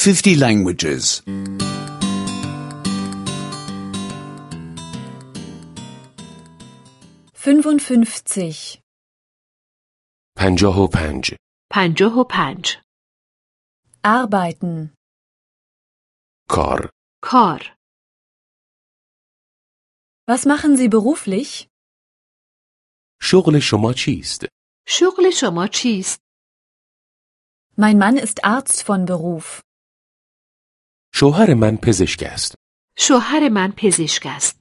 50 languages. 55. 55. 55. Arbeiten. کار. کار. Was machen Sie beruflich? شغل شما چیست؟ شغل شما چیست؟ Mein Mann ist Arzt von Beruf. شوهر من پزشک است. شوهر من پزشک است.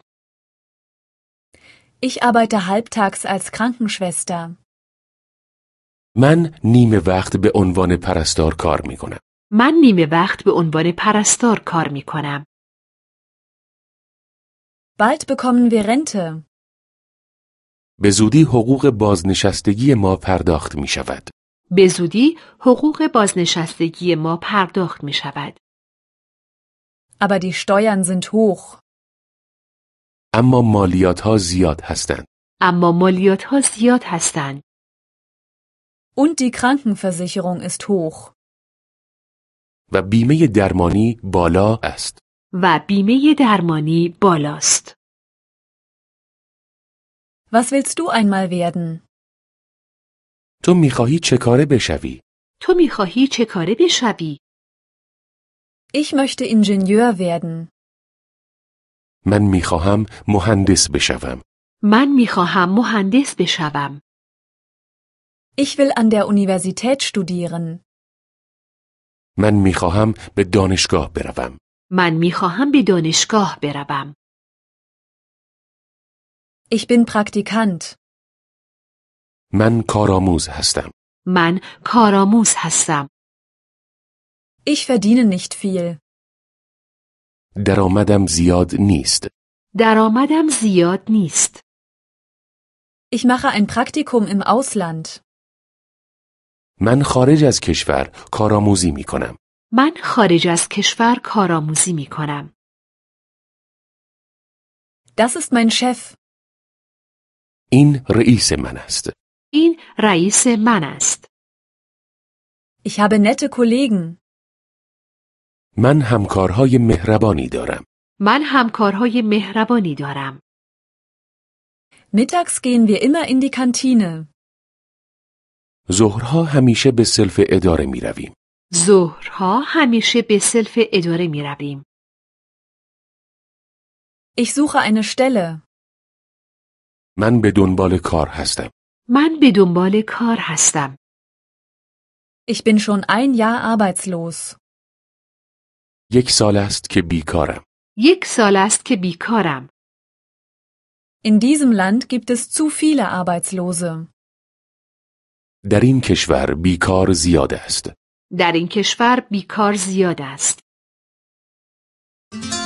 Ich arbeite halbtags als Krankenschwester. من نیمه وقت به عنوان پرستار کار می کنم. من نیمه وقت به عنوان پرستار کار می کنم. Bald bekommen wir Rente. به زودی حقوق بازنشستگی ما پرداخت می شود. به زودی حقوق بازنشستگی ما پرداخت می شود. Aber die Steuern sind hoch. اما مالیات ها زیاد هستند. اما مالیات ها زیاد هستند. Und die Krankenversicherung ist hoch. و بیمه درمانی بالا است. و بیمه درمانی بالاست. Was willst du einmal werden? تو می خواهی چه کاره بشوی؟ تو می خواهی چه کاره بشوی؟ Ich möchte Ingenieur werden. من می خواهم مهندس بشوم. من می خواهم مهندس بشوم. Ich will an der Universität studieren. من می خواهم به دانشگاه بروم. من می خواهم به دانشگاه بروم. Ich bin Praktikant. من کارآموز هستم. من کارآموز هستم. Ich verdiene nicht viel. درآمدم زیاد نیست. درآمدم زیاد نیست. Ich mache ein Praktikum im Ausland. من خارج از کشور کارآموزی می کنم. من خارج از کشور کارآموزی می کنم. Das ist mein Chef. این رئیس من است. این رئیس من است. Ich habe nette Kollegen. من همکارهای مهربانی دارم. من همکارهای مهربانی دارم. Mittags gehen wir immer in die Kantine. ظهرها همیشه به سلف اداره می رویم. ظهرها همیشه به سلف اداره می رویم. Ich suche eine Stelle. من به دنبال کار هستم. من به دنبال کار هستم. Ich bin schon ein Jahr arbeitslos. 1 سال است که بیکارم. 1 سال است که بیکارم. In diesem Land gibt es zu viele Arbeitslose. در این کشور بیکار زیاد است. در این کشور بیکار زیاد است.